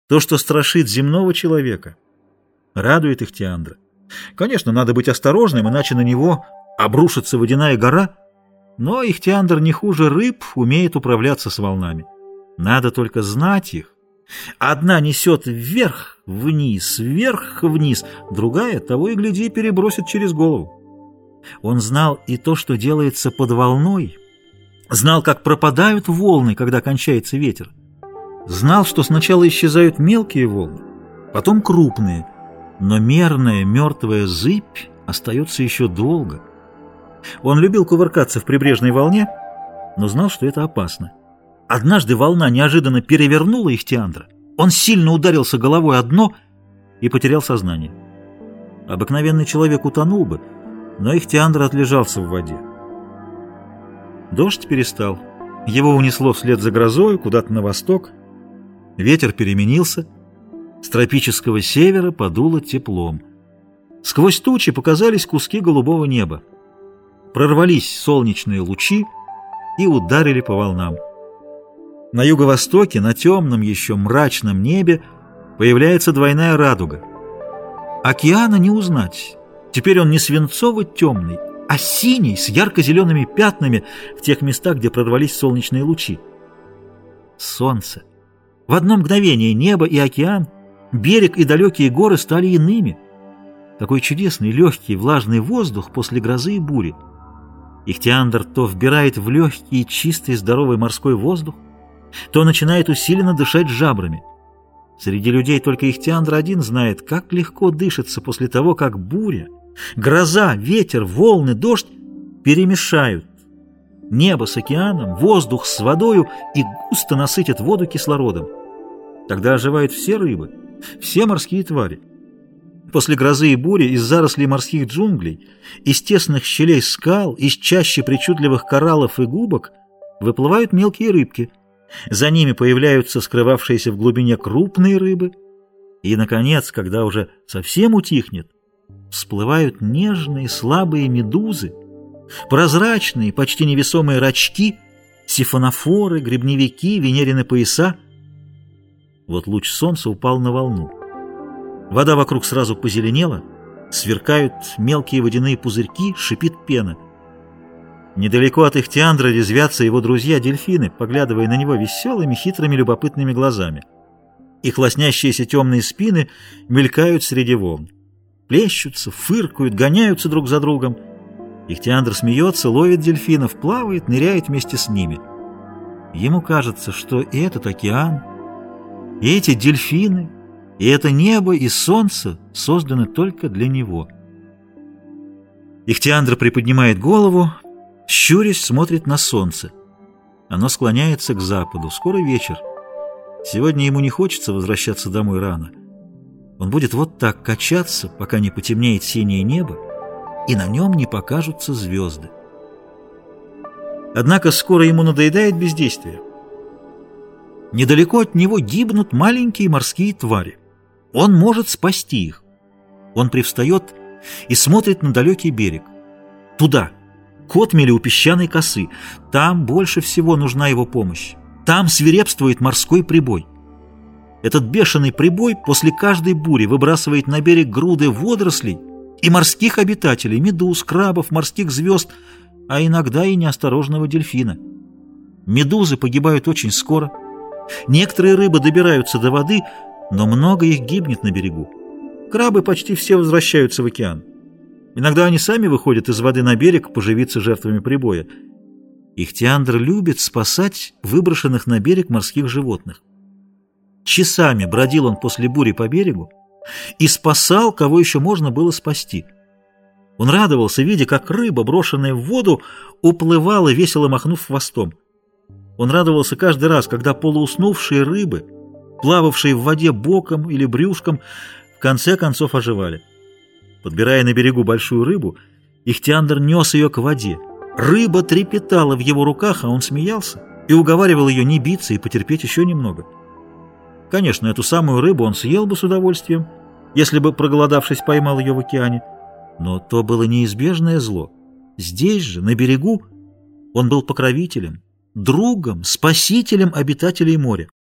То, что страшит земного человека, радует Ихтиандра. Конечно, надо быть осторожным, иначе на него обрушится водяная гора, но Ихтиандр не хуже рыб умеет управляться с волнами. Надо только знать их. Одна несет вверх-вниз, вверх-вниз, другая, того и гляди, перебросит через голову. Он знал и то, что делается под волной, знал, как пропадают волны, когда кончается ветер. Знал, что сначала исчезают мелкие волны, потом крупные, но мерная мертвая зыбь остается еще долго. Он любил кувыркаться в прибрежной волне, но знал, что это опасно. Однажды волна неожиданно перевернула Ихтиандра. Он сильно ударился головой о дно и потерял сознание. Обыкновенный человек утонул бы, но Ихтиандр отлежался в воде. Дождь перестал. Его унесло вслед за грозой куда-то на восток. Ветер переменился. С тропического севера подуло теплом. Сквозь тучи показались куски голубого неба. Прорвались солнечные лучи и ударили по волнам. На юго-востоке, на темном еще мрачном небе, появляется двойная радуга. Океана не узнать. Теперь он не свинцово-темный, а синий, с ярко-зелеными пятнами в тех местах, где прорвались солнечные лучи. Солнце. В одно мгновение небо и океан, берег и далекие горы стали иными. Такой чудесный, легкий, влажный воздух после грозы и бури. Ихтиандр то вбирает в легкий, чистый, здоровый морской воздух, то начинает усиленно дышать жабрами. Среди людей только Ихтиандр один знает, как легко дышится после того, как буря, гроза, ветер, волны, дождь перемешают небо с океаном, воздух с водою и густо насытят воду кислородом. Тогда оживают все рыбы, все морские твари. После грозы и бури из зарослей морских джунглей, из тесных щелей скал, из чащи причудливых кораллов и губок выплывают мелкие рыбки. За ними появляются скрывавшиеся в глубине крупные рыбы. И, наконец, когда уже совсем утихнет, всплывают нежные слабые медузы, прозрачные, почти невесомые рачки, сифонофоры, гребневики, венерины пояса. Вот луч солнца упал на волну. Вода вокруг сразу позеленела, сверкают мелкие водяные пузырьки, шипит пена. Недалеко от Ихтиандра резвятся его друзья-дельфины, поглядывая на него веселыми, хитрыми, любопытными глазами. Их лоснящиеся темные спины мелькают среди волн. Плещутся, фыркают, гоняются друг за другом. Ихтиандр смеется, ловит дельфинов, плавает, ныряет вместе с ними. Ему кажется, что и этот океан, и эти дельфины, и это небо и солнце созданы только для него. Ихтиандр приподнимает голову, щурясь, смотрит на солнце. Оно склоняется к западу. Скоро вечер. Сегодня ему не хочется возвращаться домой рано. Он будет вот так качаться, пока не потемнеет синее небо, и на нем не покажутся звезды. Однако скоро ему надоедает бездействие. Недалеко от него гибнут маленькие морские твари. Он может спасти их. Он привстает и смотрит на далекий берег. Туда, к отмели у песчаной косы. Там больше всего нужна его помощь. Там свирепствует морской прибой. Этот бешеный прибой после каждой бури выбрасывает на берег груды водорослей и морских обитателей, медуз, крабов, морских звезд, а иногда и неосторожного дельфина. Медузы погибают очень скоро. Некоторые рыбы добираются до воды, но много их гибнет на берегу. Крабы почти все возвращаются в океан. Иногда они сами выходят из воды на берег поживиться жертвами прибоя. Ихтиандр любит спасать выброшенных на берег морских животных. Часами бродил он после бури по берегу и спасал, кого еще можно было спасти. Он радовался, видя, как рыба, брошенная в воду, уплывала, весело махнув хвостом. Он радовался каждый раз, когда полууснувшие рыбы, плававшие в воде боком или брюшком, в конце концов оживали. Подбирая на берегу большую рыбу, Ихтиандр нес ее к воде. Рыба трепетала в его руках, а он смеялся и уговаривал ее не биться и потерпеть еще немного. Конечно, эту самую рыбу он съел бы с удовольствием, если бы, проголодавшись, поймал ее в океане. Но то было неизбежное зло. Здесь же, на берегу, он был покровителем, другом, спасителем обитателей моря.